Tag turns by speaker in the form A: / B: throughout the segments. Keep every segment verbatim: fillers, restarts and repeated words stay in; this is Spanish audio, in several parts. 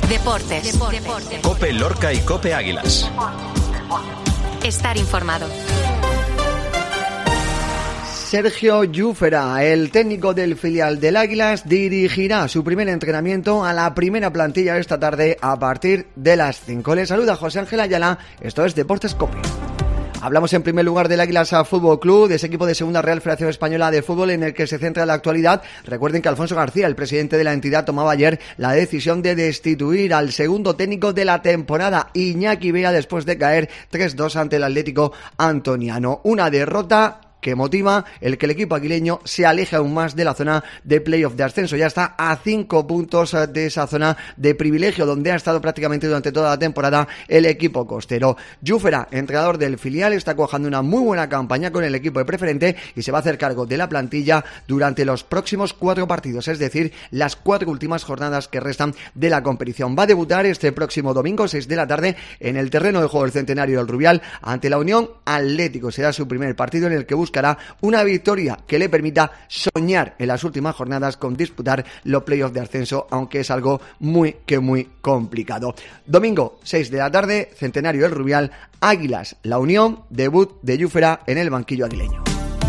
A: Deportes. Deportes.
B: COPE Lorca y COPE Águilas.
A: Estar informado.
C: Sergio Llúfera, el técnico del filial del Águilas, dirigirá su primer entrenamiento a la primera plantilla esta tarde a partir de las cinco. Le saluda José Ángel Ayala, esto es Deportes COPE. Hablamos en primer lugar del Águilas Fútbol Club, de ese equipo de Segunda Real Federación Española de Fútbol en el que se centra la actualidad. Recuerden que Alfonso García, el presidente de la entidad, tomaba ayer la decisión de destituir al segundo técnico de la temporada, Iñaki Bea, después de caer tres dos ante el Atlético Antoniano. Una derrota que motiva el que el equipo aguileño se aleje aún más de la zona de playoff de ascenso. Ya está a cinco puntos de esa zona de privilegio donde ha estado prácticamente durante toda la temporada el equipo costero. Llúfera, entrenador del filial, está cuajando una muy buena campaña con el equipo de preferente y se va a hacer cargo de la plantilla durante los próximos cuatro partidos, es decir, las cuatro últimas jornadas que restan de la competición. Va a debutar este próximo domingo, seis de la tarde, en el terreno de juego del Centenario del Rubial ante la Unión Atlético. Será su primer partido en el que busca buscará una victoria que le permita soñar en las últimas jornadas con disputar los playoffs de ascenso, aunque es algo muy que muy complicado. Domingo, seis de la tarde, Centenario del Rubial, Águilas, La Unión, debut de Llúfera en el banquillo aguileño.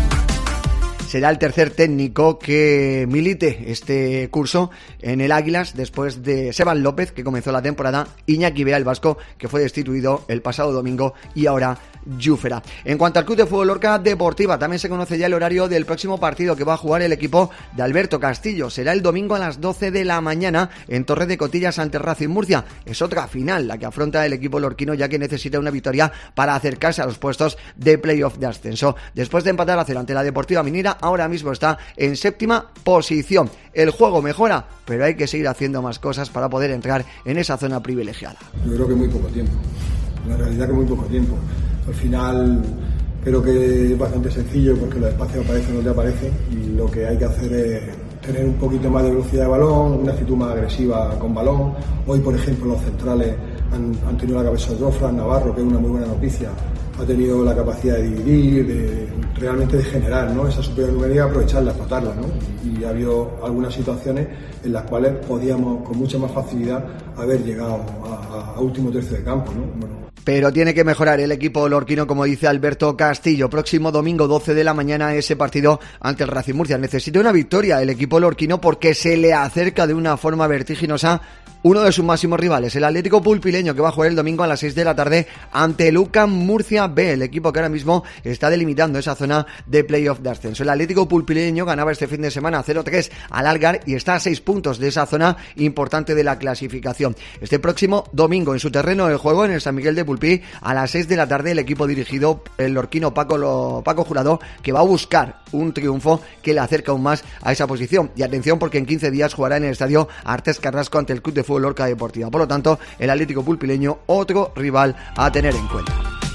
C: Será el tercer técnico que milite este curso en el Águilas después de Seban López, que comenzó la temporada, Iñaki Bea, el vasco, que fue destituido el pasado domingo, y ahora Llúfera. En cuanto al Club de Fútbol Lorca Deportiva, también se conoce ya el horario del próximo partido que va a jugar el equipo de Alberto Castillo. Será el domingo a las doce de la mañana en Torre de Cotillas ante Racing Murcia. Es otra final la que afronta el equipo lorquino, ya que necesita una victoria para acercarse a los puestos de playoff de ascenso. Después de empatar a cero ante la Deportiva Minera, ahora mismo está en séptima posición. El juego mejora, pero hay que seguir haciendo más cosas para poder entrar en esa zona privilegiada.
D: Yo creo que muy poco tiempo, la realidad que muy poco tiempo. Al final creo que es bastante sencillo porque los espacios aparecen donde aparecen y lo que hay que hacer es tener un poquito más de velocidad de balón, una actitud más agresiva con balón. Hoy, por ejemplo, los centrales han, han tenido la cabeza de Jofran Navarro, que es una muy buena noticia. Ha tenido la capacidad de dividir, de, realmente de generar, ¿no?, esa superioridad, aprovecharla, explotarla, ¿no? Y, y ha habido algunas situaciones en las cuales podíamos con mucha más facilidad haber llegado a, a, a último tercio de campo, ¿no? Bueno,
C: pero tiene que mejorar el equipo lorquino, como dice Alberto Castillo. Próximo domingo, doce de la mañana, ese partido ante el Racing Murcia. Necesita una victoria el equipo lorquino porque se le acerca de una forma vertiginosa uno de sus máximos rivales, el Atlético Pulpileño, que va a jugar el domingo a las seis de la tarde ante el U C A M Murcia B, el equipo que ahora mismo está delimitando esa zona de playoff de ascenso. El Atlético Pulpileño ganaba este fin de semana cero tres al Algar y está a seis puntos de esa zona importante de la clasificación. Este próximo domingo, en su terreno de juego, en el San Miguel de Pulpí, a las seis de la tarde, el equipo dirigido por el lorquino Paco, lo, Paco Jurado, que va a buscar un triunfo que le acerca aún más a esa posición. Y atención, porque en quince días jugará en el estadio Artes Carrasco ante el Club de Fútbol Lorca Deportiva. Por lo tanto, el Atlético Pulpileño, otro rival a tener en cuenta.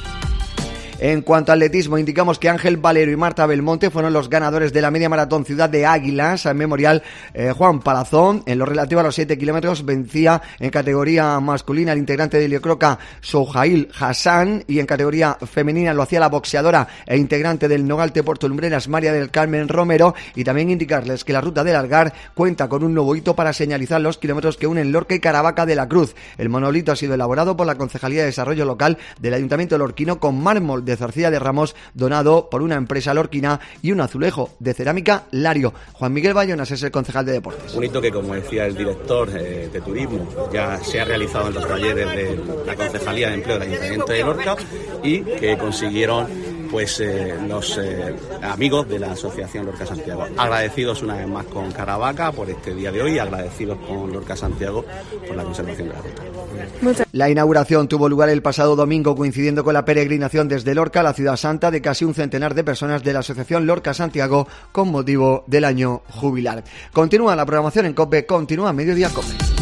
C: En cuanto a atletismo, indicamos que Ángel Valero y Marta Belmonte fueron los ganadores de la media maratón Ciudad de Águilas en Memorial eh, Juan Palazón. En lo relativo a los siete kilómetros, vencía en categoría masculina el integrante de Liocroca Souhail Hassan, y en categoría femenina lo hacía la boxeadora e integrante del Nogalte Puerto Lumbreras María del Carmen Romero. Y también indicarles que la ruta del Algar cuenta con un nuevo hito para señalizar los kilómetros que unen Lorca y Caravaca de la Cruz. El monolito ha sido elaborado por la Concejalía de Desarrollo Local del Ayuntamiento lorquino con mármol de Zarcía de Ramos, donado por una empresa lorquina, y un azulejo de cerámica Lario. Juan Miguel Bayonas es el concejal de deportes.
E: Un hito que, como decía el director eh, de turismo, ya se ha realizado en los talleres de la Concejalía de Empleo del Ayuntamiento de Lorca y que consiguieron pues eh, los eh, amigos de la Asociación Lorca Santiago. Agradecidos una vez más con Caravaca por este día de hoy, agradecidos con Lorca Santiago por la conservación de la ruta.
C: La inauguración tuvo lugar el pasado domingo, coincidiendo con la peregrinación desde Lorca a la Ciudad Santa de casi un centenar de personas de la Asociación Lorca Santiago con motivo del año jubilar. Continúa la programación en COPE, continúa Mediodía COPE.